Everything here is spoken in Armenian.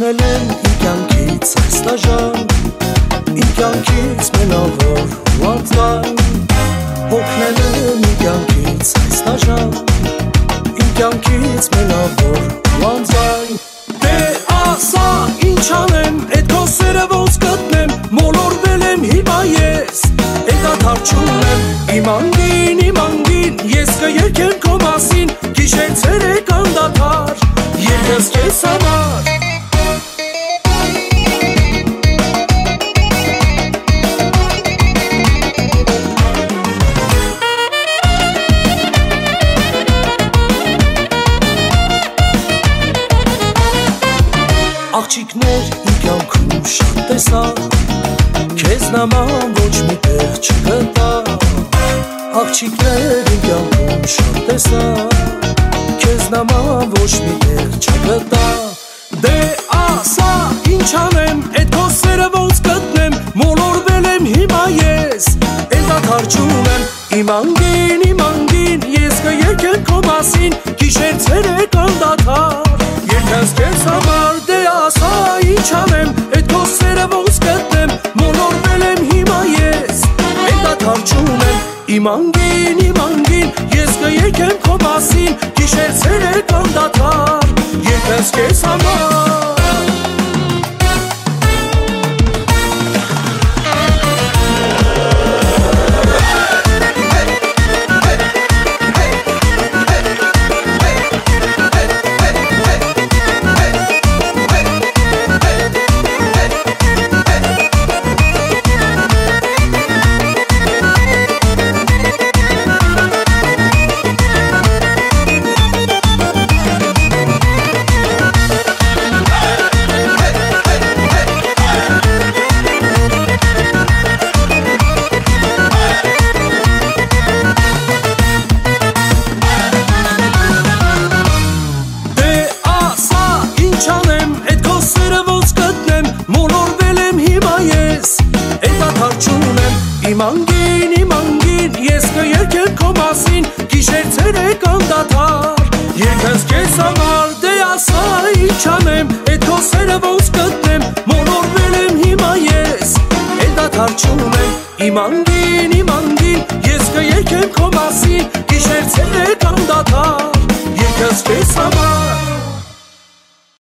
Հոգնել եմ իմ կյանքից այս դաժան, իմ կյանքից մենավոր ու անձայն, հոգնել եմ իմ կյանքից այս դաժան, իմ կյանքից մենավոր ու անձայն։ Դե ասա ինչ անեմ, էդ քո սերը ոնց գտնեմ, մոլորվել եմ հիմա ես, էդ ադարչում եմ, իմ անգին, ես կերքեմ քո մասին, գիշեր ցերեկ անդադար, երկս քեզ համար։ Աղջիկներ իմ կյանքում շատ տեսա, քեզ նման ոչ մի տեղ չգտա։ Աղջիկներ իմ կյանքում շատ տեսա, քեզ նման ոչ մի տեղ չգտա։ Դե ասա ինչ անեմ, էդ քո սերը ոնց գտնեմ, մոլորվել եմ հիմա ես, էդ ադարչում եմ, իմ անգին, ես կերքեմ քո մասին, գիշեր ցերեկ անդադար, երկս քեզ համար։ Դե ասա ինչ անեմ, էդ քո սերը ոնց գտնեմ, մոլորվել եմ հիմա ես, էդ ադարչում եմ, իմ անգին, ես կերքեմ քո մասին, գիշեր ցերեկ անդադար, երկս քեզ համար։ Իմ անգին, ես կերքեմ քո մասին, գիշեր ցերեկ անդադար, երկս քեզ համար։ Դե ասա